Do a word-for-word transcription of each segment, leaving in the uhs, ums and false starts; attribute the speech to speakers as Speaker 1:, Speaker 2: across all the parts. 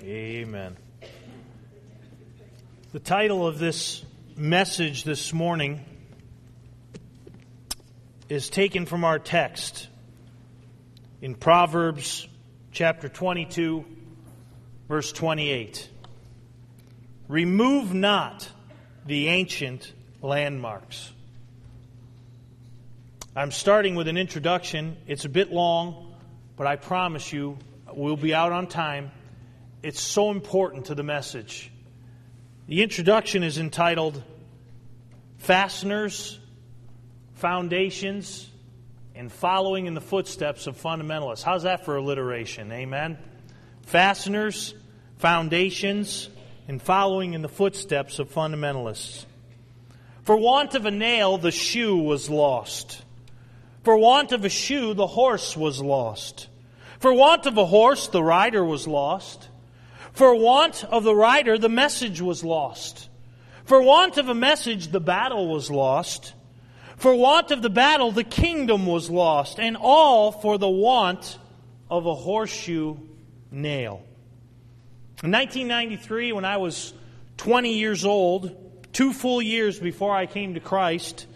Speaker 1: Amen. The title of this message this morning is taken from our text in Proverbs chapter twenty-two, verse twenty-eight. Remove not the ancient landmarks. I'm starting with an introduction. It's a bit long, but I promise you we'll be out on time. It's so important to the message. The introduction is entitled Fasteners, Foundations, and Following in the Footsteps of Fundamentalists. How's that for alliteration? Amen? Fasteners, Foundations, and Following in the Footsteps of Fundamentalists. For want of a nail, the shoe was lost. For want of a shoe, the horse was lost. For want of a horse, the rider was lost. For want of the rider, the message was lost. For want of a message, the battle was lost. For want of the battle, the kingdom was lost. And all for the want of a horseshoe nail. In nineteen ninety-three, when I was twenty years old, two full years before I came to Christ,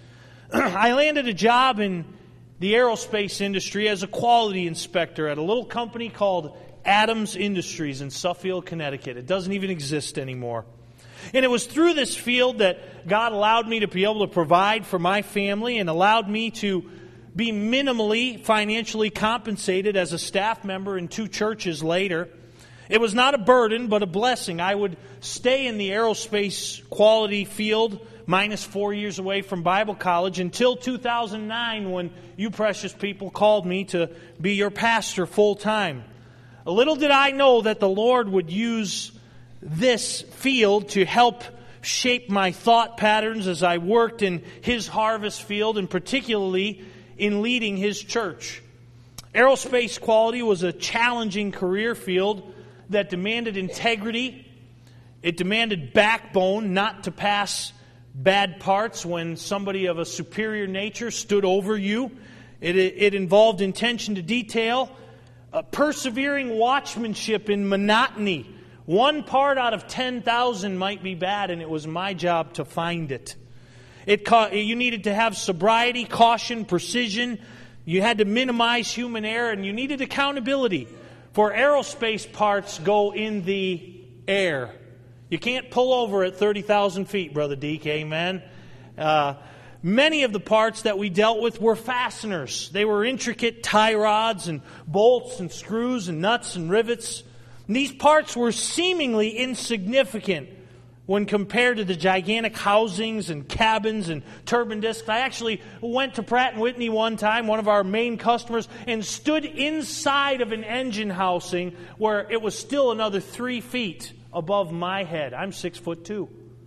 Speaker 1: I landed a job in the aerospace industry as a quality inspector at a little company called Adams Industries in Suffield, Connecticut. It doesn't even exist anymore. And it was through this field that God allowed me to be able to provide for my family and allowed me to be minimally financially compensated as a staff member in two churches later. It was not a burden, but a blessing. I would stay in the aerospace quality field minus four years away from Bible college until two thousand nine when you precious people called me to be your pastor full time. A little did I know that the Lord would use this field to help shape my thought patterns as I worked in His harvest field and particularly in leading His church. Aerospace quality was a challenging career field that demanded integrity. It demanded backbone not to pass bad parts when somebody of a superior nature stood over you. It, it involved attention to detail, uh, persevering watchmanship in monotony. One part out of ten thousand might be bad, and it was my job to find it. It ca- you needed to have sobriety, caution, precision. You had to minimize human error, and you needed accountability. For aerospace parts go in the air. You can't pull over at thirty thousand feet, Brother Deke, amen? Uh, many of the parts that we dealt with were fasteners. They were intricate tie rods and bolts and screws and nuts and rivets. And these parts were seemingly insignificant when compared to the gigantic housings and cabins and turbine discs. I actually went to Pratt and Whitney one time, one of our main customers, and stood inside of an engine housing where it was still another three feet above my head. I'm six foot two.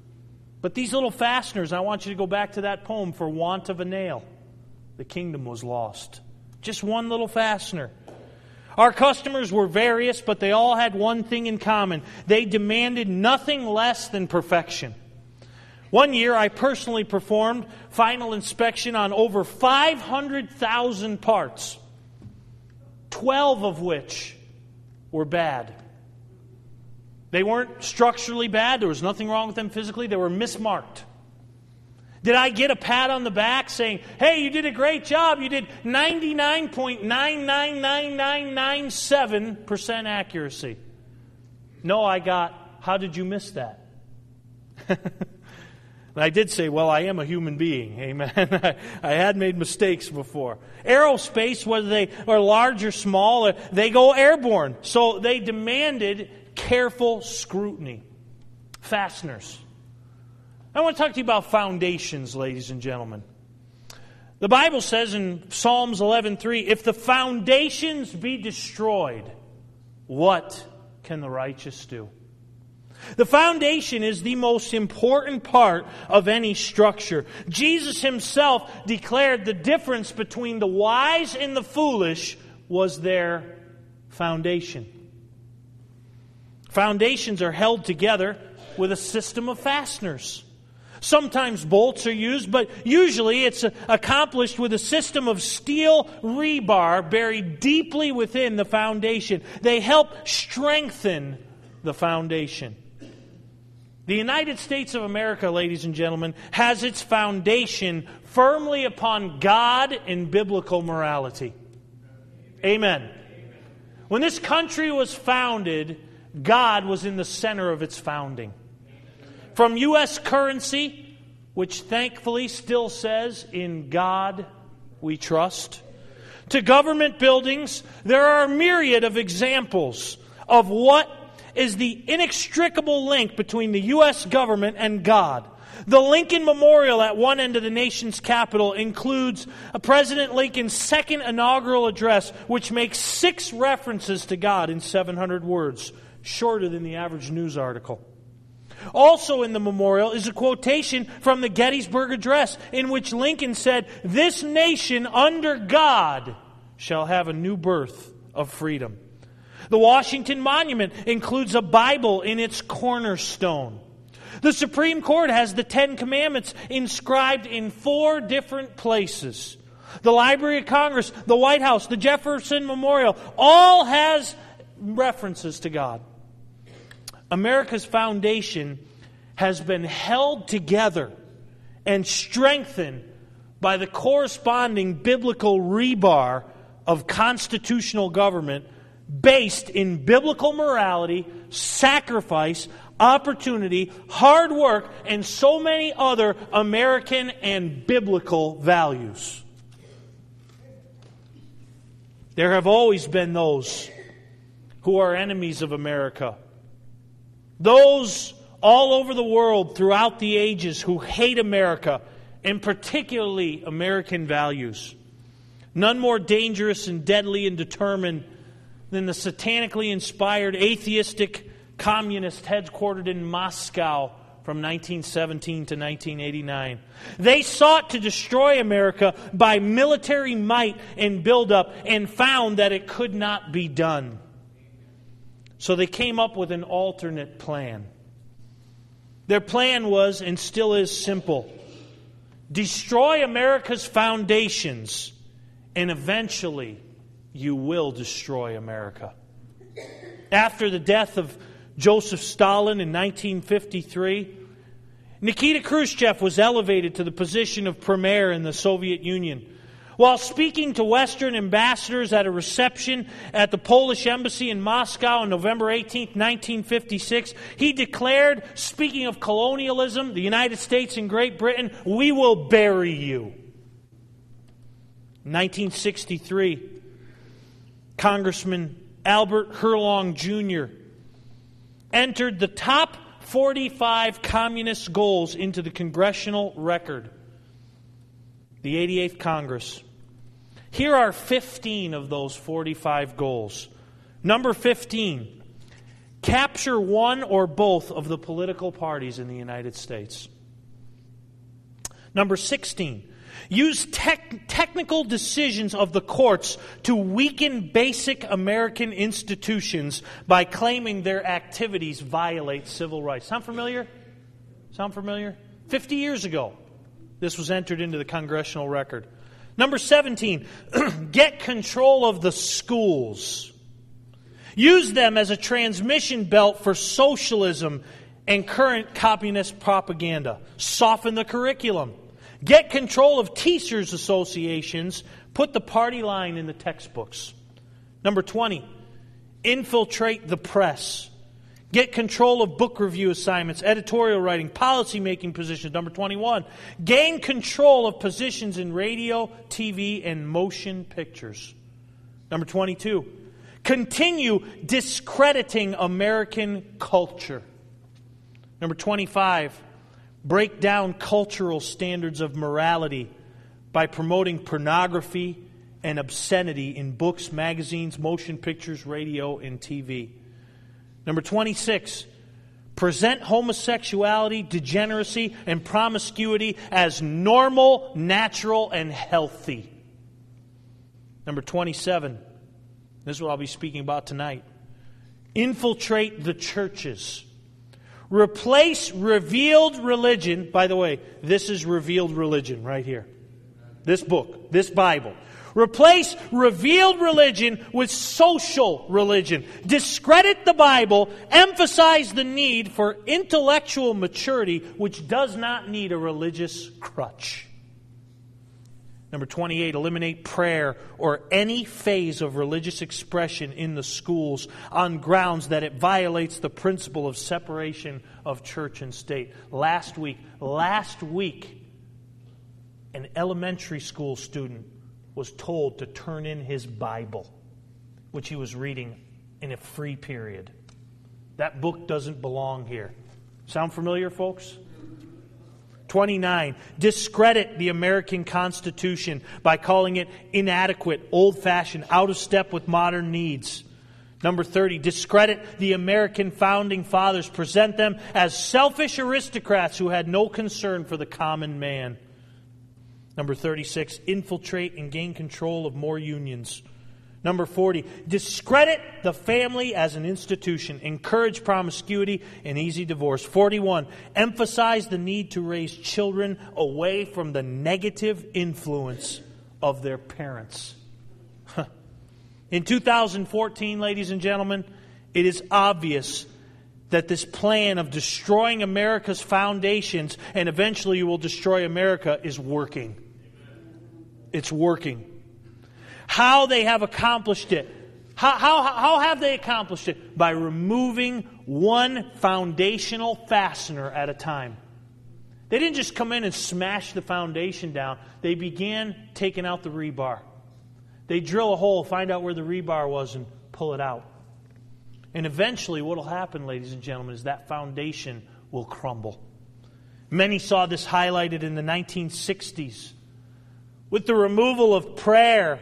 Speaker 1: But these little fasteners, I want you to go back to that poem, for want of a nail, the kingdom was lost. Just one little fastener. Our customers were various, but they all had one thing in common. They demanded nothing less than perfection. One year, I personally performed final inspection on over five hundred thousand parts, twelve of which were bad. They weren't structurally bad. There was nothing wrong with them physically. They were mismarked. Did I get a pat on the back saying, hey, you did a great job. You did ninety-nine point nine nine nine nine nine seven percent accuracy? No, I got, how did you miss that? I did say, well, I am a human being. Amen. I, I had made mistakes before. Aerospace, whether they are large or small, they go airborne. So they demanded careful scrutiny. Fasteners. I want to talk to you about foundations, ladies and gentlemen. The Bible says in Psalms eleven three, if the foundations be destroyed, what can the righteous do? The foundation is the most important part of any structure. Jesus Himself declared the difference between the wise and the foolish was their foundation. Foundations are held together with a system of fasteners. Sometimes bolts are used, but usually it's accomplished with a system of steel rebar buried deeply within the foundation. They help strengthen the foundation. The United States of America, ladies and gentlemen, has its foundation firmly upon God and biblical morality. Amen. When this country was founded, God was in the center of its founding. From U S currency, which thankfully still says, "In God we trust," to government buildings, there are a myriad of examples of what is the inextricable link between the U S government and God. The Lincoln Memorial at one end of the nation's capital includes President Lincoln's second inaugural address, which makes six references to God in seven hundred words, shorter than the average news article. Also in the memorial is a quotation from the Gettysburg Address, in which Lincoln said, "This nation under God shall have a new birth of freedom." The Washington Monument includes a Bible in its cornerstone. The Supreme Court has the Ten Commandments inscribed in four different places. The Library of Congress, the White House, the Jefferson Memorial, all has references to God. America's foundation has been held together and strengthened by the corresponding biblical rebar of constitutional government based in biblical morality, sacrifice, opportunity, hard work, and so many other American and biblical values. There have always been those who are enemies of America. Those all over the world throughout the ages who hate America, and particularly American values. None more dangerous and deadly and determined than the satanically inspired atheistic communist headquartered in Moscow from nineteen seventeen to nineteen eighty-nine. They sought to destroy America by military might and buildup and found that it could not be done. So they came up with an alternate plan. Their plan was, and still is, simple. Destroy America's foundations, and eventually you will destroy America. After the death of Joseph Stalin in nineteen fifty-three, Nikita Khrushchev was elevated to the position of premier in the Soviet Union. While speaking to Western ambassadors at a reception at the Polish embassy in Moscow on November eighteenth, nineteen fifty-six, he declared, speaking of colonialism, the United States and Great Britain, "We will bury you." In nineteen sixty-three, Congressman Albert Herlong Junior entered the top forty-five communist goals into the congressional record. The eighty-eighth Congress. Here are fifteen of those forty-five goals. Number fifteen, capture one or both of the political parties in the United States. Number sixteen, use tech, technical decisions of the courts to weaken basic American institutions by claiming their activities violate civil rights. Sound familiar? Sound familiar? Fifty years ago, this was entered into the congressional record. Number seventeen, get control of the schools. Use them as a transmission belt for socialism and current communist propaganda. Soften the curriculum. Get control of teachers' associations. Put the party line in the textbooks. Number twenty, infiltrate the press. Get control of book review assignments, editorial writing, policy-making positions. Number twenty-one, gain control of positions in radio, T V, and motion pictures. Number twenty-two, continue discrediting American culture. Number twenty-five, break down cultural standards of morality by promoting pornography and obscenity in books, magazines, motion pictures, radio, and T V. Number twenty-six, present homosexuality, degeneracy, and promiscuity as normal, natural, and healthy. Number twenty-seven, this is what I'll be speaking about tonight. Infiltrate the churches. Replace revealed religion. By the way, this is revealed religion right here. This book, this Bible. Replace revealed religion with social religion. Discredit the Bible. Emphasize the need for intellectual maturity, which does not need a religious crutch. Number twenty-eight, eliminate prayer or any phase of religious expression in the schools on grounds that it violates the principle of separation of church and state. Last week, last week, an elementary school student was told to turn in his Bible, which he was reading in a free period. That book doesn't belong here. Sound familiar, folks? twenty-nine, discredit the American Constitution by calling it inadequate, old-fashioned, out of step with modern needs. Number thirty, discredit the American founding fathers. Present them as selfish aristocrats who had no concern for the common man. Number thirty-six, infiltrate and gain control of more unions. Number forty, discredit the family as an institution. Encourage promiscuity and easy divorce. forty-one, emphasize the need to raise children away from the negative influence of their parents. In two thousand fourteen, ladies and gentlemen, it is obvious that this plan of destroying America's foundations and eventually you will destroy America is working. It's working. How they have accomplished it. How, how, how have they accomplished it? By removing one foundational fastener at a time. They didn't just come in and smash the foundation down. They began taking out the rebar. They drill a hole, find out where the rebar was, and pull it out. And eventually what will happen, ladies and gentlemen, is that foundation will crumble. Many saw this highlighted in the nineteen sixties. With the removal of prayer,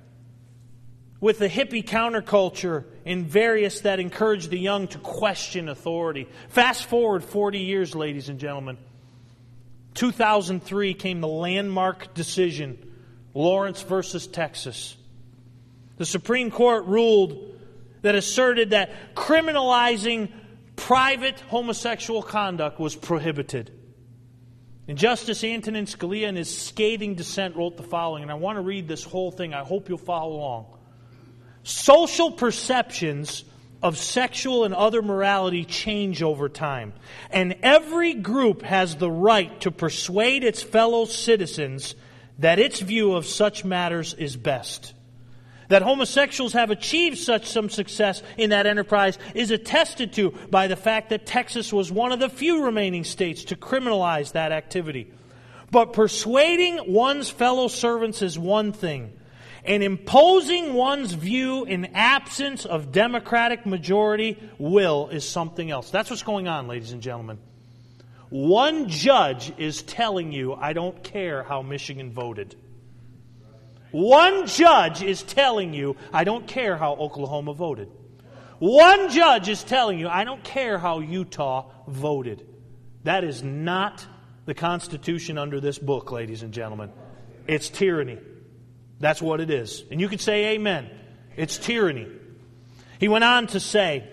Speaker 1: with the hippie counterculture and various that encouraged the young to question authority. Fast forward forty years, ladies and gentlemen. two thousand three came the landmark decision, Lawrence versus Texas. The Supreme Court ruled that asserted that criminalizing private homosexual conduct was prohibited. And Justice Antonin Scalia, in his scathing dissent, wrote the following, and I want to read this whole thing. I hope you'll follow along. Social perceptions of sexual and other morality change over time, and every group has the right to persuade its fellow citizens that its view of such matters is best. That homosexuals have achieved such some success in that enterprise is attested to by the fact that Texas was one of the few remaining states to criminalize that activity. But persuading one's fellow servants is one thing, and imposing one's view in absence of democratic majority will is something else. That's what's going on, ladies and gentlemen. One judge is telling you, I don't care how Michigan voted. One judge is telling you, I don't care how Oklahoma voted. One judge is telling you, I don't care how Utah voted. That is not the Constitution under this book, ladies and gentlemen. It's tyranny. That's what it is. And you could say amen. It's tyranny. He went on to say,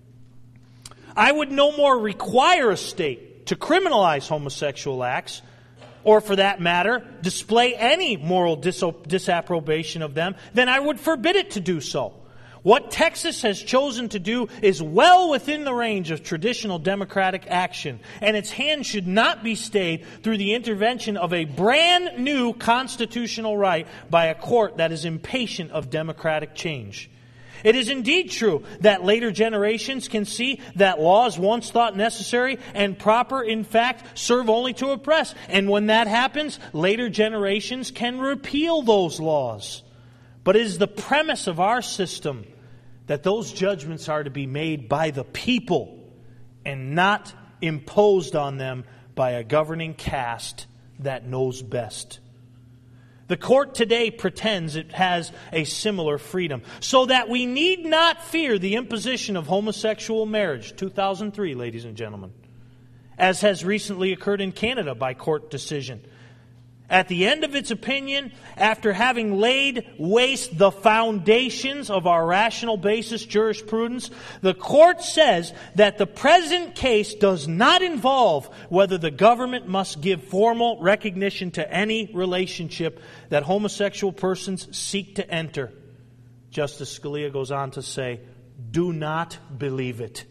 Speaker 1: I would no more require a state to criminalize homosexual acts, or for that matter, display any moral dis- disapprobation of them, then I would forbid it to do so. What Texas has chosen to do is well within the range of traditional democratic action, and its hand should not be stayed through the intervention of a brand new constitutional right by a court that is impatient of democratic change. It is indeed true that later generations can see that laws once thought necessary and proper, in fact, serve only to oppress. And when that happens, later generations can repeal those laws. But it is the premise of our system that those judgments are to be made by the people and not imposed on them by a governing caste that knows best. The court today pretends it has a similar freedom, so that we need not fear the imposition of homosexual marriage, two thousand three, ladies and gentlemen, as has recently occurred in Canada by court decision. At the end of its opinion, after having laid waste the foundations of our rational basis jurisprudence, the court says that the present case does not involve whether the government must give formal recognition to any relationship that homosexual persons seek to enter. Justice Scalia goes on to say, do not believe it.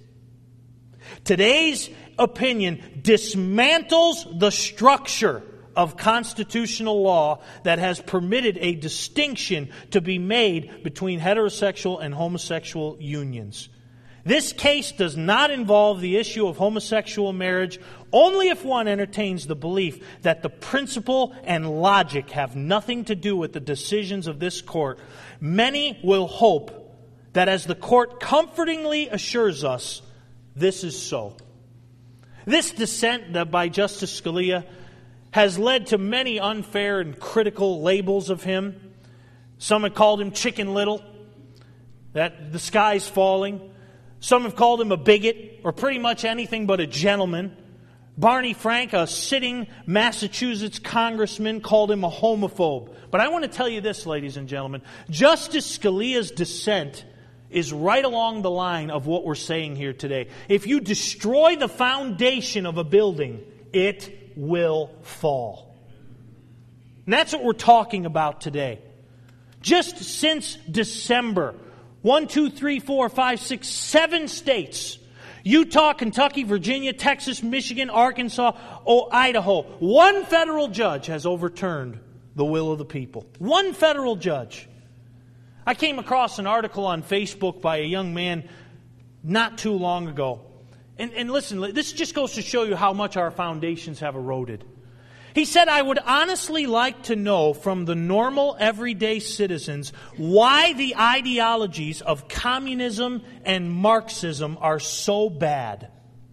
Speaker 1: Today's opinion dismantles the structure of constitutional law that has permitted a distinction to be made between heterosexual and homosexual unions. This case does not involve the issue of homosexual marriage only if one entertains the belief that the principle and logic have nothing to do with the decisions of this court. Many will hope that, as the court comfortingly assures us, this is so. This dissent by Justice Scalia has led to many unfair and critical labels of him. Some have called him Chicken Little, that the sky's falling. Some have called him a bigot, or pretty much anything but a gentleman. Barney Frank, a sitting Massachusetts congressman, called him a homophobe. But I want to tell you this, ladies and gentlemen. Justice Scalia's dissent is right along the line of what we're saying here today. If you destroy the foundation of a building, it will fall. And that's what we're talking about today. Just since December, one, two, three, four, five, six, seven states, Utah, Kentucky, Virginia, Texas, Michigan, Arkansas, oh, Idaho, one federal judge has overturned the will of the people. One federal judge. I came across an article on Facebook by a young man not too long ago. And, and listen, this just goes to show you how much our foundations have eroded. He said, I would honestly like to know from the normal, everyday citizens why the ideologies of communism and Marxism are so bad.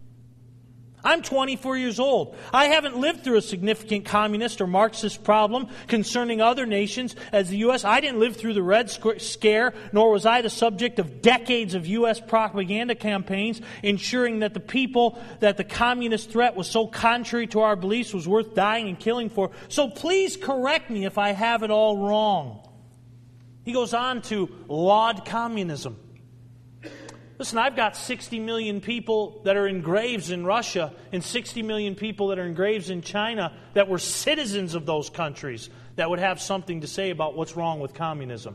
Speaker 1: I'm twenty-four years old. I haven't lived through a significant communist or Marxist problem concerning other nations as the U S I didn't live through the Red Scare, nor was I the subject of decades of U S propaganda campaigns ensuring that the people, that the communist threat was so contrary to our beliefs was worth dying and killing for. So please correct me if I have it all wrong. He goes on to laud communism. Listen, I've got sixty million people that are in graves in Russia and sixty million people that are in graves in China that were citizens of those countries that would have something to say about what's wrong with communism.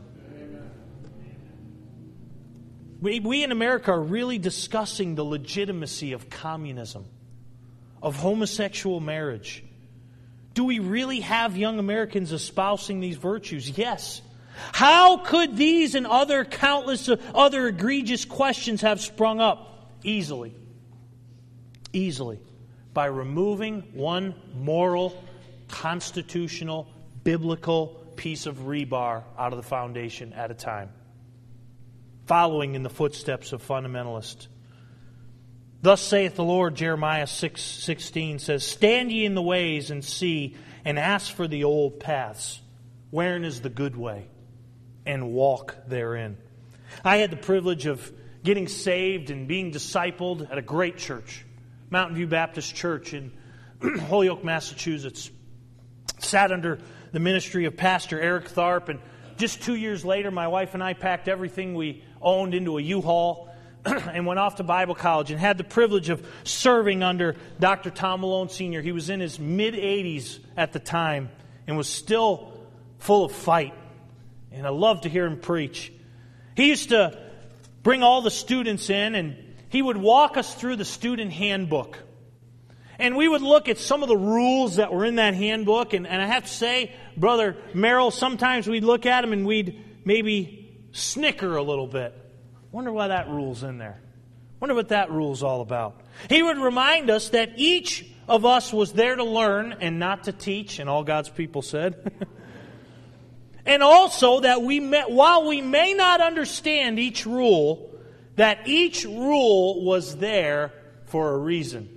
Speaker 1: We, we in America are really discussing the legitimacy of communism, of homosexual marriage. Do we really have young Americans espousing these virtues? Yes. How could these and other countless other egregious questions have sprung up? Easily. Easily. By removing one moral, constitutional, biblical piece of rebar out of the foundation at a time. Following in the footsteps of fundamentalists. Thus saith the Lord, Jeremiah six sixteen says, Stand ye in the ways and see, and ask for the old paths, wherein is the good way, and walk therein. I had the privilege of getting saved and being discipled at a great church, Mountain View Baptist Church in Holyoke, Massachusetts. Sat under the ministry of Pastor Eric Tharp, and just two years later, my wife and I packed everything we owned into a U-Haul and went off to Bible college and had the privilege of serving under Doctor Tom Malone Senior He was in his mid-eighties at the time and was still full of fight. And I loved to hear him preach. He used to bring all the students in, and he would walk us through the student handbook. And we would look at some of the rules that were in that handbook. And, and I have to say, Brother Merrill, sometimes we'd look at them and we'd maybe snicker a little bit. Wonder why that rule's in there. Wonder what that rule's all about. He would remind us that each of us was there to learn and not to teach, and all God's people said. And also that we may, while we may not understand each rule, that each rule was there for a reason.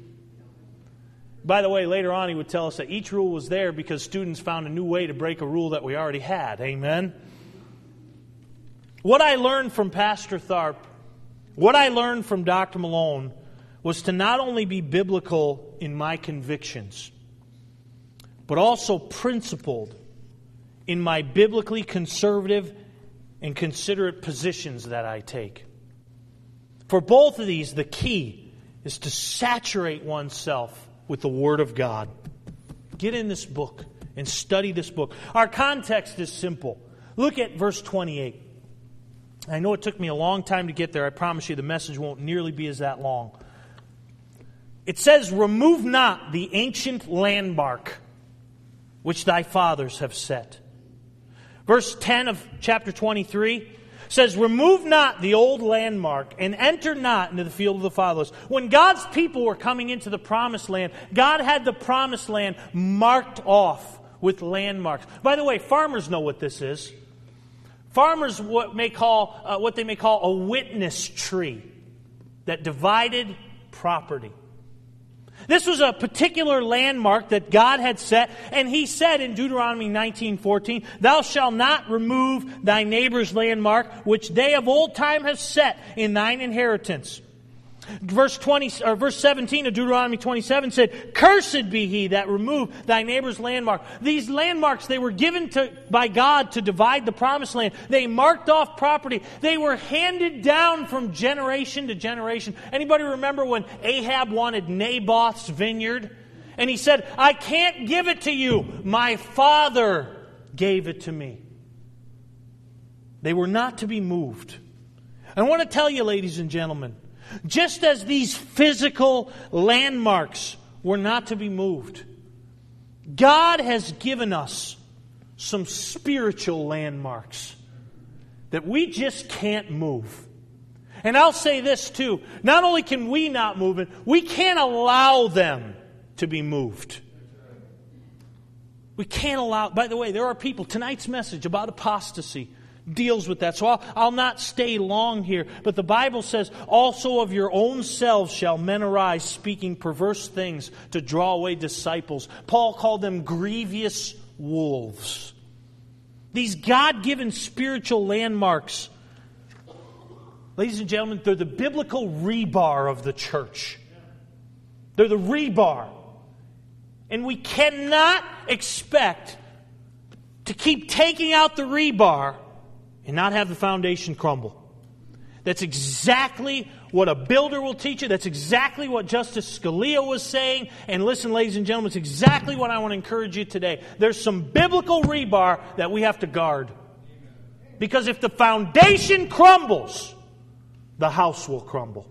Speaker 1: By the way, later on he would tell us that each rule was there because students found a new way to break a rule that we already had. Amen? What I learned from Pastor Tharp, what I learned from Doctor Malone, was to not only be biblical in my convictions, but also principled in my biblically conservative and considerate positions that I take. For both of these, the key is to saturate oneself with the Word of God. Get in this book and study this book. Our context is simple. Look at verse twenty-eight. I know it took me a long time to get there. I promise you the message won't nearly be as that long. It says, "Remove not the ancient landmark which thy fathers have set." Verse ten of chapter twenty-three says, "Remove not the old landmark, and enter not into the field of the fatherless." When God's people were coming into the promised land, God had the promised land marked off with landmarks. By the way, farmers know what this is. Farmers what may call uh, what they may call a witness tree that divided property. This was a particular landmark that God had set, and He said in Deuteronomy nineteen fourteen, "Thou shalt not remove thy neighbor's landmark, which they of old time have set in thine inheritance." Verse twenty or verse seventeen of Deuteronomy twenty-seven said, "Cursed be he that remove thy neighbor's landmark." These landmarks, they were given to by God to divide the promised land. They marked off property. They were handed down from generation to generation. Anybody remember when Ahab wanted Naboth's vineyard? And he said, "I can't give it to you. My father gave it to me." They were not to be moved. I want to tell you, ladies and gentlemen, just as these physical landmarks were not to be moved, God has given us some spiritual landmarks that we just can't move. And I'll say this too, not only can we not move it, we can't allow them to be moved. We can't allow, by the way, there are people, tonight's message about apostasy deals with that. So I'll, I'll not stay long here. But the Bible says, "Also of your own selves shall men arise, speaking perverse things to draw away disciples." Paul called them grievous wolves. These God-given spiritual landmarks, ladies and gentlemen, they're the biblical rebar of the church. They're the rebar. And we cannot expect to keep taking out the rebar and not have the foundation crumble. That's exactly what a builder will teach you. That's exactly what Justice Scalia was saying. And listen, ladies and gentlemen, it's exactly what I want to encourage you today. There's some biblical rebar that we have to guard. Because if the foundation crumbles, the house will crumble.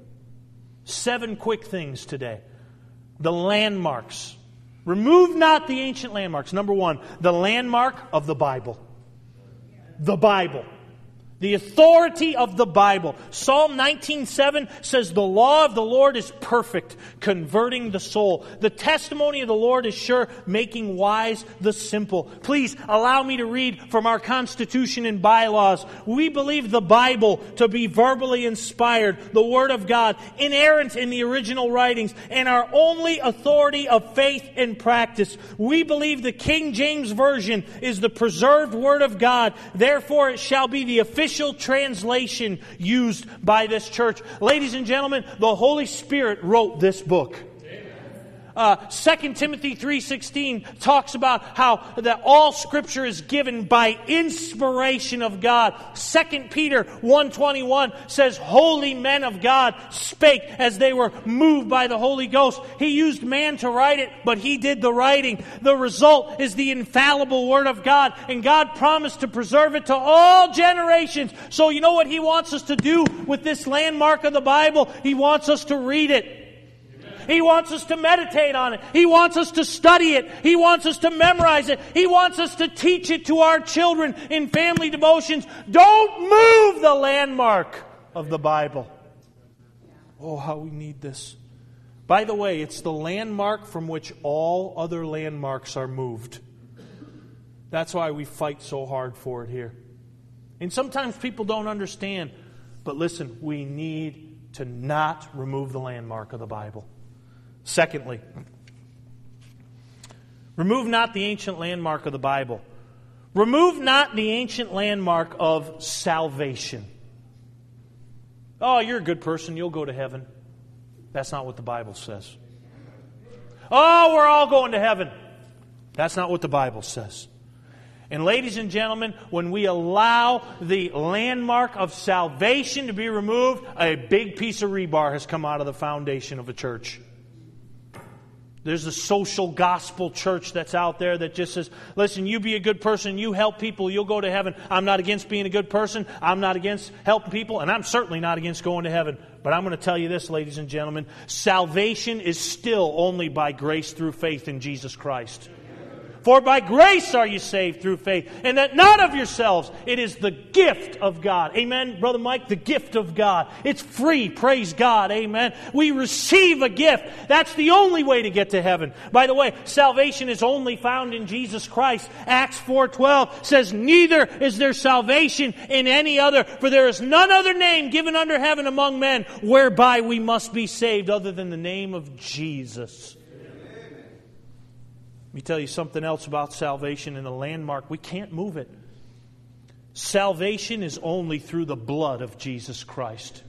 Speaker 1: Seven quick things today. The landmarks. Remove not the ancient landmarks. Number one, the landmark of the Bible. The Bible. The authority of the Bible. Psalm nineteen seven says, "The law of the Lord is perfect, converting the soul. The testimony of the Lord is sure, making wise the simple." Please allow me to read from our Constitution and bylaws. We believe the Bible to be verbally inspired, the Word of God, inerrant in the original writings, and our only authority of faith and practice. We believe the King James Version is the preserved Word of God. Therefore, it shall be the official translation used by this church. Ladies and gentlemen, the Holy Spirit wrote this book. Uh, Second Timothy three sixteen talks about how that all Scripture is given by inspiration of God. Second Peter one twenty-one says, "Holy men of God spake as they were moved by the Holy Ghost." He used man to write it, but He did the writing. The result is the infallible Word of God, and God promised to preserve it to all generations. So you know what He wants us to do with this landmark of the Bible? He wants us to read it. He wants us to meditate on it. He wants us to study it. He wants us to memorize it. He wants us to teach it to our children in family devotions. Don't move the landmark of the Bible. Oh, how we need this. By the way, it's the landmark from which all other landmarks are moved. That's why we fight so hard for it here. And sometimes people don't understand. But listen, we need to not remove the landmark of the Bible. Secondly, remove not the ancient landmark of the Bible. Remove not the ancient landmark of salvation. Oh, you're a good person, you'll go to heaven. That's not what the Bible says. Oh, we're all going to heaven. That's not what the Bible says. And ladies and gentlemen, when we allow the landmark of salvation to be removed, a big piece of rebar has come out of the foundation of a church. There's a social gospel church that's out there that just says, listen, you be a good person, you help people, you'll go to heaven. I'm not against being a good person. I'm not against helping people, and I'm certainly not against going to heaven. But I'm going to tell you this, ladies and gentlemen, salvation is still only by grace through faith in Jesus Christ. For by grace are you saved through faith, and that not of yourselves. It is the gift of God. Amen, Brother Mike, the gift of God. It's free, praise God, amen. We receive a gift. That's the only way to get to heaven. By the way, salvation is only found in Jesus Christ. Acts four twelve says, neither is there salvation in any other, for there is none other name given under heaven among men, whereby we must be saved, other than the name of Jesus. Let me tell you something else about salvation and the landmark. We can't move it. Salvation is only through the blood of Jesus Christ.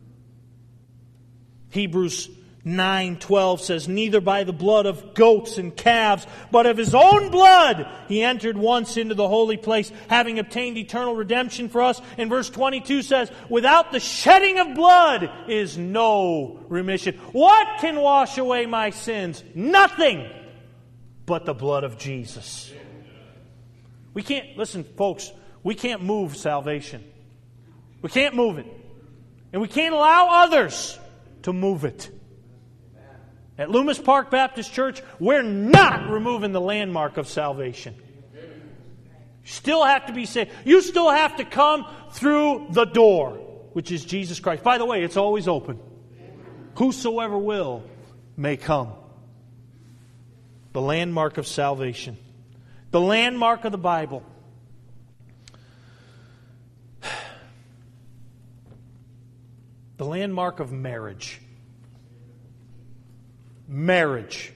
Speaker 1: Hebrews nine twelve says, neither by the blood of goats and calves, but of His own blood He entered once into the holy place, having obtained eternal redemption for us. And verse twenty-two says, without the shedding of blood is no remission. What can wash away my sins? Nothing but the blood of Jesus. We can't, listen folks, we can't move salvation. We can't move it. And we can't allow others to move it. At Loomis Park Baptist Church, we're not removing the landmark of salvation. You still have to be saved. You still have to come through the door, which is Jesus Christ. By the way, it's always open. Whosoever will may come. The landmark of salvation. The landmark of the Bible. The landmark of marriage. Marriage.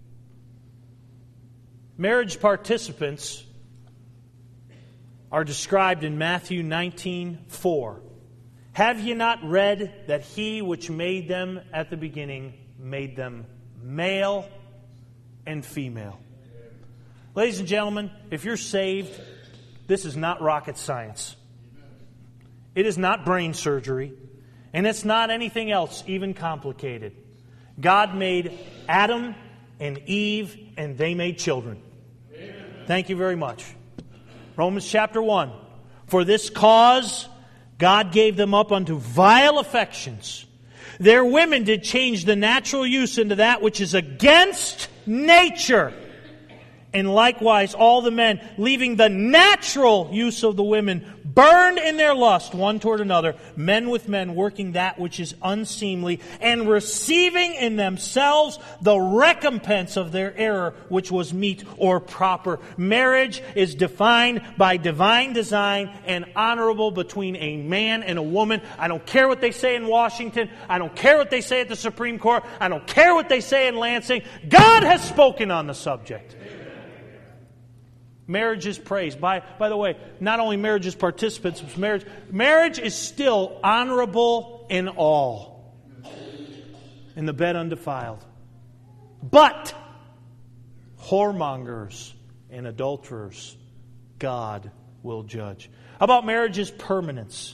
Speaker 1: Marriage participants are described in Matthew nineteen four. Have ye not read that He which made them at the beginning made them male and female? Ladies and gentlemen, if you're saved, this is not rocket science. It is not brain surgery, and it's not anything else even complicated. God made Adam and Eve, and they made children. Amen. Thank you very much. Romans chapter one. For this cause God gave them up unto vile affections. Their women did change the natural use into that which is against nature. And likewise all the men, leaving the natural use of the women, burned in their lust one toward another, men with men working that which is unseemly, and receiving in themselves the recompense of their error, which was meet or proper. Marriage is defined by divine design and honorable between a man and a woman. I don't care what they say in Washington. I don't care what they say at the Supreme Court. I don't care what they say in Lansing. God has spoken on the subject. Marriage is praised. By, by the way, not only marriage is participants, but marriage, marriage is still honorable in all. In the bed undefiled. But whoremongers and adulterers, God will judge. How about marriage's permanence?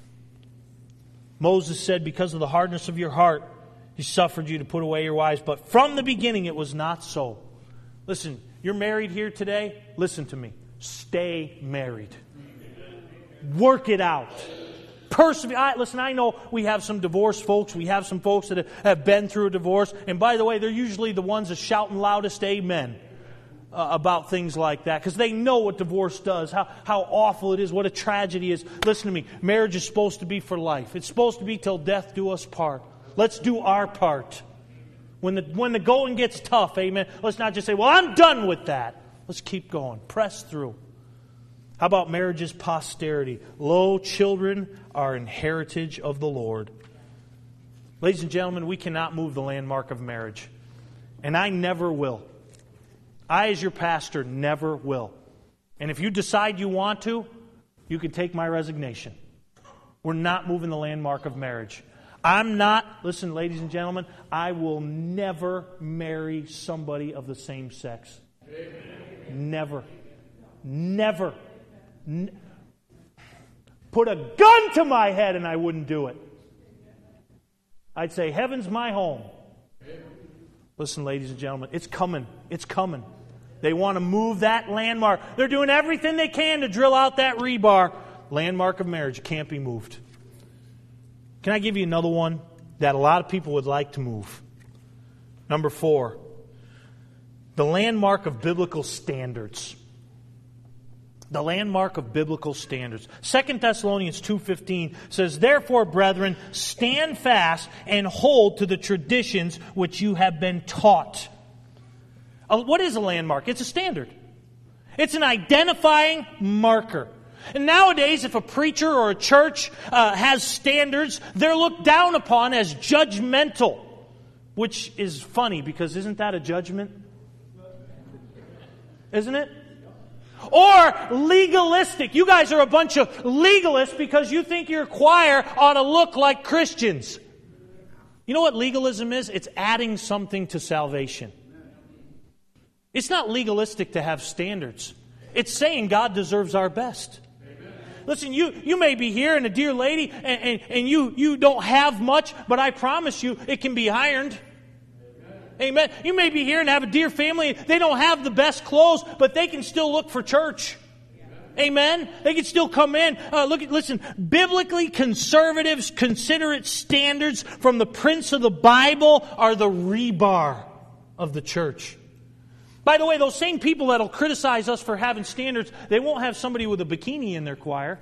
Speaker 1: Moses said, because of the hardness of your heart, He suffered you to put away your wives. But from the beginning it was not so. Listen, you're married here today? Listen to me. Stay married. Work it out. Persevere. I, listen, I know we have some divorced folks. We have some folks that have been through a divorce. And by the way, they're usually the ones that shouting loudest amen uh, about things like that. Because they know what divorce does, how, how awful it is, what a tragedy is. Listen to me. Marriage is supposed to be for life. It's supposed to be till death do us part. Let's do our part. When the, when the going gets tough, amen, let's not just say, well, I'm done with that. Let's keep going. Press through. How about marriage's posterity? Lo, children are an heritage of the Lord. Ladies and gentlemen, we cannot move the landmark of marriage. And I never will. I, as your pastor, never will. And if you decide you want to, you can take my resignation. We're not moving the landmark of marriage. I'm not, listen, ladies and gentlemen, I will never marry somebody of the same sex. Amen. Never. Never. N- Put a gun to my head and I wouldn't do it. I'd say, heaven's my home. Amen. Listen, ladies and gentlemen, it's coming. It's coming. They want to move that landmark. They're doing everything they can to drill out that rebar. Landmark of marriage can't be moved. Can I give you another one that a lot of people would like to move? Number four, the landmark of biblical standards. The landmark of biblical standards. Second Thessalonians two fifteen says, "Therefore, brethren, stand fast and hold to the traditions which you have been taught." Uh, what is a landmark? It's a standard. It's an identifying marker. And nowadays, if a preacher or a church uh, has standards, they're looked down upon as judgmental. Which is funny, because isn't that a judgment? Isn't it? Or legalistic. You guys are a bunch of legalists because you think your choir ought to look like Christians. You know what legalism is? It's adding something to salvation. It's not legalistic to have standards. It's saying God deserves our best. Amen. Listen, you, you may be here and a dear lady and, and, and you, you don't have much, but I promise you it can be ironed. Amen. You may be here and have a dear family. They don't have the best clothes, but they can still look for church. Amen. They can still come in. Uh, look at, listen, biblically conservatives' considerate standards from the Prince of the Bible are the rebar of the church. By the way, those same people that'll criticize us for having standards, they won't have somebody with a bikini in their choir.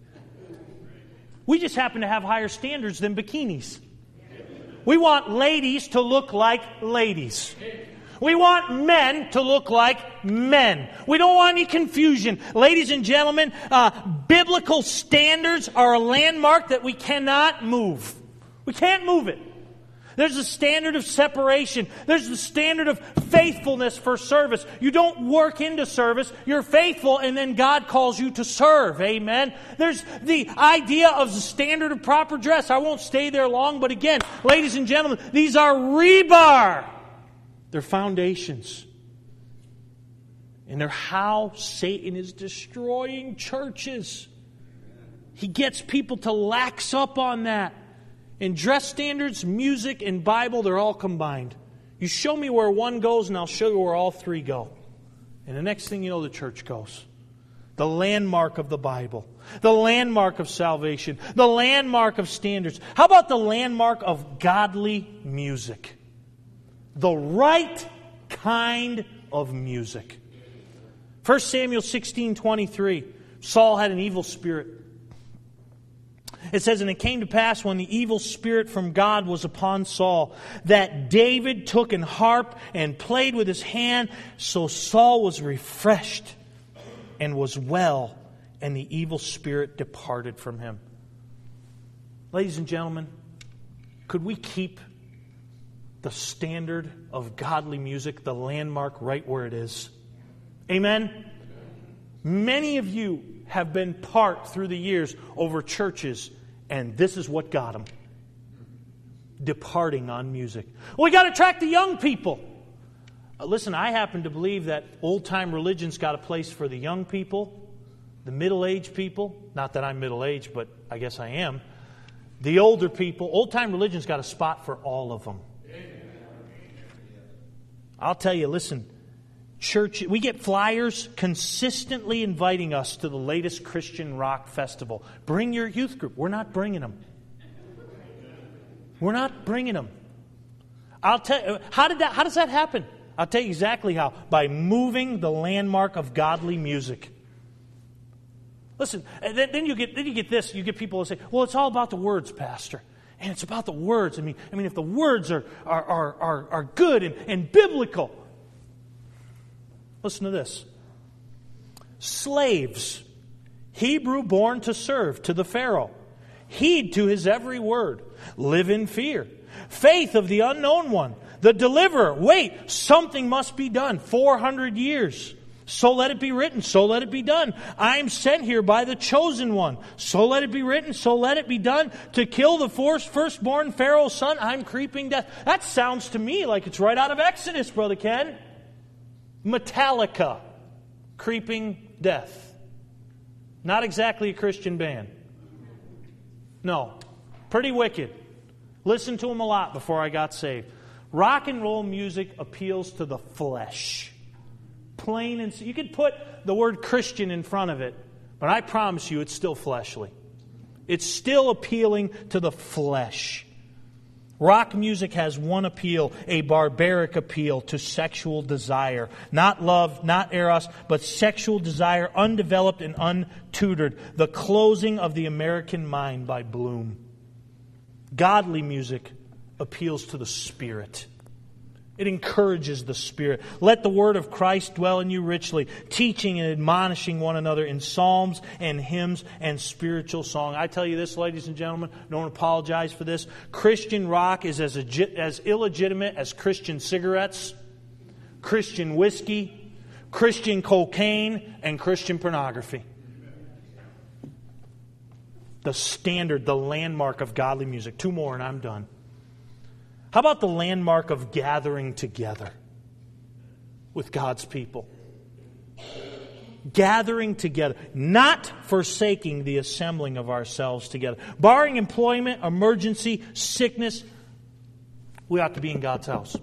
Speaker 1: We just happen to have higher standards than bikinis. We want ladies to look like ladies. We want men to look like men. We don't want any confusion. Ladies and gentlemen, uh, biblical standards are a landmark that we cannot move. We can't move it. There's a standard of separation. There's the standard of faithfulness for service. You don't work into service. You're faithful, and then God calls you to serve. Amen. There's the idea of the standard of proper dress. I won't stay there long, but again, ladies and gentlemen, these are rebar. They're foundations. And they're how Satan is destroying churches. He gets people to lax up on that. And dress standards, music, and Bible, they're all combined. You show me where one goes, and I'll show you where all three go. And the next thing you know, the church goes. The landmark of the Bible. The landmark of salvation. The landmark of standards. How about the landmark of godly music? The right kind of music. First Samuel sixteen twenty-three. Saul had an evil spirit. It says, "And it came to pass when the evil spirit from God was upon Saul, that David took an harp and played with his hand. So Saul was refreshed and was well, and the evil spirit departed from him." Ladies and gentlemen, could we keep the standard of godly music, the landmark, right where it is? Amen? Many of you have been part through the years over churches, and this is what got them. Departing on music. Well, we got to attract the young people. Uh, listen, I happen to believe that old-time religion's got a place for the young people, the middle-aged people. Not that I'm middle-aged, but I guess I am. The older people. Old-time religion's got a spot for all of them. I'll tell you, listen, church, we get flyers consistently inviting us to the latest Christian rock festival. Bring your youth group. We're not bringing them. We're not bringing them. I'll tell you, how did that, how does that happen? I'll tell you exactly how. By moving the landmark of godly music. Listen, then, then you get then you get this. You get people who say, "Well, it's all about the words, Pastor." And it's about the words. I mean, I mean, if the words are are are are, are good and, and biblical. Listen to this. Slaves, Hebrew born to serve to the Pharaoh, heed to his every word, live in fear. Faith of the unknown one, the deliverer. Wait, something must be done. four hundred years. So let it be written, so let it be done. I am sent here by the chosen one. So let it be written, so let it be done. To kill the firstborn Pharaoh's son, I'm creeping death. That sounds to me like it's right out of Exodus, Brother Ken. Metallica, Creeping Death. Not exactly a Christian band. No. Pretty wicked. Listened to them a lot before I got saved. Rock and roll music appeals to the flesh. Plain and you could put the word Christian in front of it, but I promise you it's still fleshly. It's still appealing to the flesh. Rock music has one appeal, a barbaric appeal to sexual desire. Not love, not eros, but sexual desire, undeveloped and untutored. The closing of the American mind by Bloom. Godly music appeals to the Spirit. It encourages the Spirit. Let the word of Christ dwell in you richly, teaching and admonishing one another in psalms and hymns and spiritual song. I tell you this, ladies and gentlemen, don't apologize for this. Christian rock is as, as illegitimate as Christian cigarettes, Christian whiskey, Christian cocaine, and Christian pornography. The standard, the landmark of godly music. Two more and I'm done. How about the landmark of gathering together with God's people? Gathering together, not forsaking the assembling of ourselves together. Barring employment, emergency, sickness, we ought to be in God's house.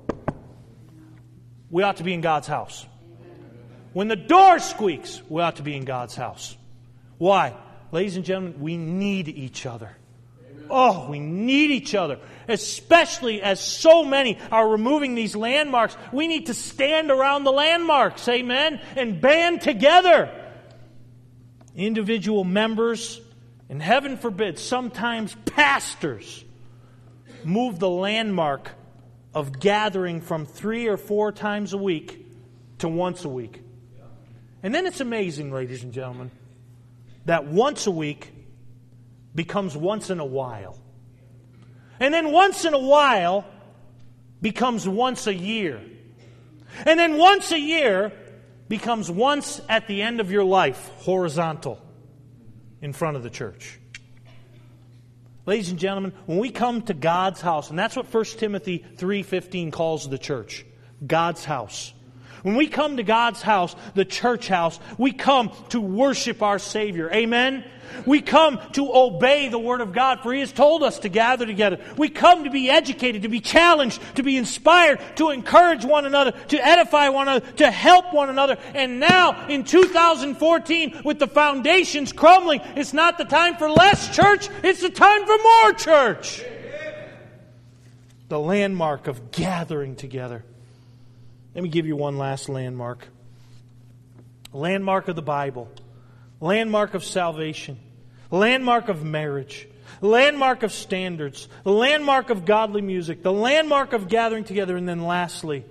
Speaker 1: We ought to be in God's house. When the door squeaks, we ought to be in God's house. Why? Ladies and gentlemen, we need each other. Oh, we need each other. Especially as so many are removing these landmarks. We need to stand around the landmarks, amen, and band together. Individual members, and heaven forbid, sometimes pastors, move the landmark of gathering from three or four times a week to once a week. And then it's amazing, ladies and gentlemen, that once a week becomes once in a while. And then once in a while becomes once a year. And then once a year becomes once at the end of your life, horizontal, in front of the church. Ladies and gentlemen, when we come to God's house, and that's what First Timothy three fifteen calls the church, God's house. When we come to God's house, the church house, we come to worship our Savior. Amen? We come to obey the Word of God, for He has told us to gather together. We come to be educated, to be challenged, to be inspired, to encourage one another, to edify one another, to help one another. And now, in two thousand fourteen, with the foundations crumbling, it's not the time for less church, it's the time for more church. The landmark of gathering together. Let me give you one last landmark. Landmark of the Bible. Landmark of salvation. Landmark of marriage. Landmark of standards. The landmark of godly music. The landmark of gathering together. And then lastly,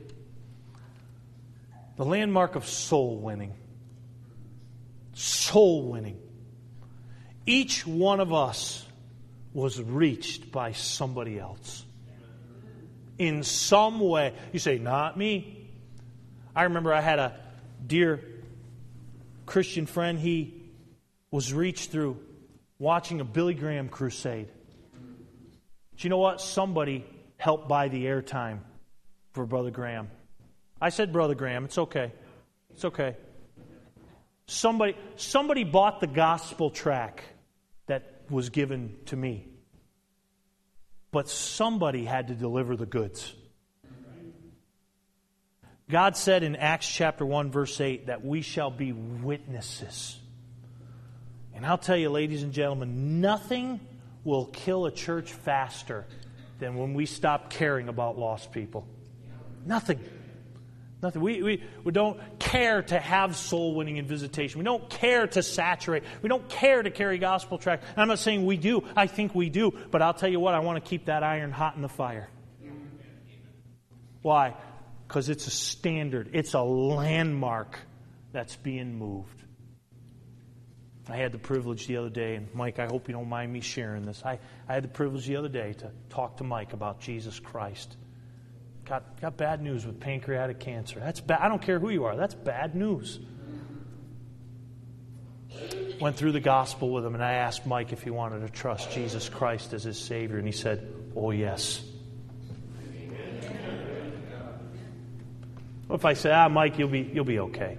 Speaker 1: the landmark of soul winning. Soul winning. Each one of us was reached by somebody else. In some way. You say, not me. I remember I had a dear Christian friend. He was reached through watching a Billy Graham crusade. Do you know what? Somebody helped buy the airtime for Brother Graham. I said Brother Graham. It's okay. It's okay. Somebody, somebody bought the gospel tract that was given to me. But somebody had to deliver the goods. God said in Acts chapter one, verse eight, that we shall be witnesses. And I'll tell you, ladies and gentlemen, nothing will kill a church faster than when we stop caring about lost people. Nothing. Nothing. We, we, we don't care to have soul winning and visitation. We don't care to saturate. We don't care to carry gospel tract. And I'm not saying we do. I think we do. But I'll tell you what, I want to keep that iron hot in the fire. Why? Because it's a standard. It's a landmark that's being moved. I had the privilege the other day, and Mike, I hope you don't mind me sharing this. I, I had the privilege the other day to talk to Mike about Jesus Christ. Got, got bad news with pancreatic cancer. That's bad. I don't care who you are. That's bad news. Went through the gospel with him, and I asked Mike if he wanted to trust Jesus Christ as his Savior, and he said, oh, yes. What if I say, ah, Mike, you'll be, you'll be okay?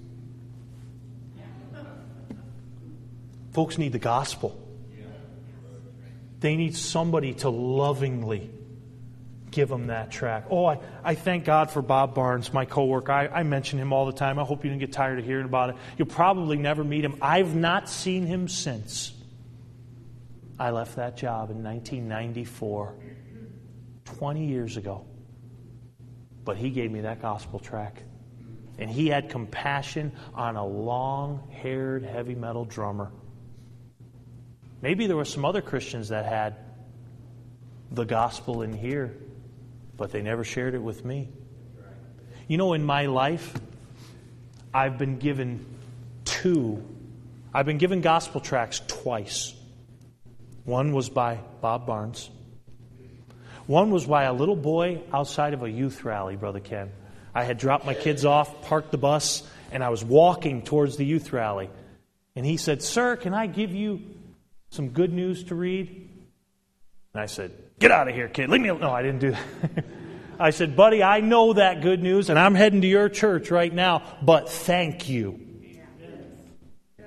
Speaker 1: Folks need the gospel. They need somebody to lovingly give them that track. Oh, I, I thank God for Bob Barnes, my coworker. I, I mention him all the time. I hope you didn't get tired of hearing about it. You'll probably never meet him. I've not seen him since I left that job in nineteen ninety-four, twenty years ago. But he gave me that gospel track. And he had compassion on a long-haired heavy metal drummer. Maybe there were some other Christians that had the gospel in here, but they never shared it with me. You know, in my life, I've been given two. I've been given gospel tracts twice. One was by Bob Barnes. One was by a little boy outside of a youth rally, Brother Ken. I had dropped my kids off, parked the bus, and I was walking towards the youth rally. And he said, "Sir, can I give you some good news to read?" And I said, "Get out of here, kid. Leave me alone." No, I didn't do that. I said, "Buddy, I know that good news, and I'm heading to your church right now, but thank you." Yeah.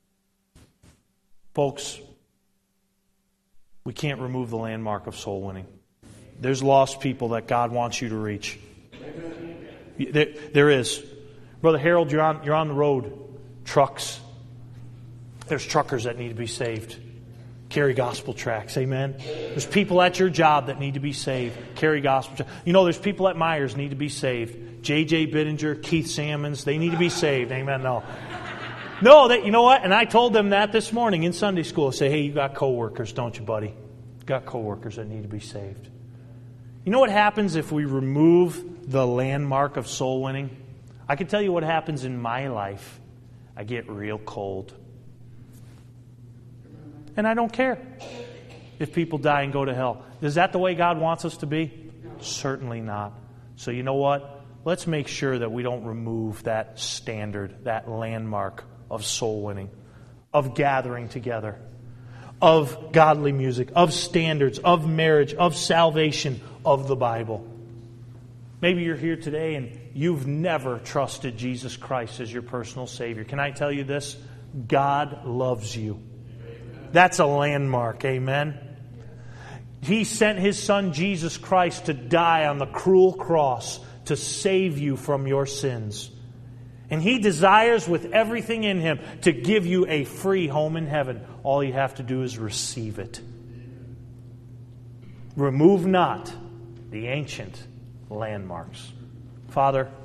Speaker 1: Folks, we can't remove the landmark of soul winning. There's lost people that God wants you to reach. There, there is. Brother Harold, you're on, you're on the road. Trucks. There's truckers that need to be saved. Carry gospel tracts. Amen. There's people at your job that need to be saved. Carry gospel tracts. You know, there's people at Myers need to be saved. J J Bittinger, Keith Sammons, they need to be saved. Amen. No. No, that, you know what? And I told them that this morning in Sunday school. I say, hey, you got coworkers, don't you, buddy? You got coworkers that need to be saved. You know what happens if we remove the landmark of soul winning? I can tell you what happens in my life. I get real cold. And I don't care if people die and go to hell. Is that the way God wants us to be? Certainly not. So you know what? Let's make sure that we don't remove that standard, that landmark of soul winning, of gathering together, of godly music, of standards, of marriage, of salvation, of the Bible. Maybe you're here today and you've never trusted Jesus Christ as your personal Savior. Can I tell you this? God loves you. That's a landmark, amen? He sent His Son Jesus Christ to die on the cruel cross to save you from your sins. And He desires with everything in Him to give you a free home in heaven. All you have to do is receive it. Remove not the ancient landmarks. Father,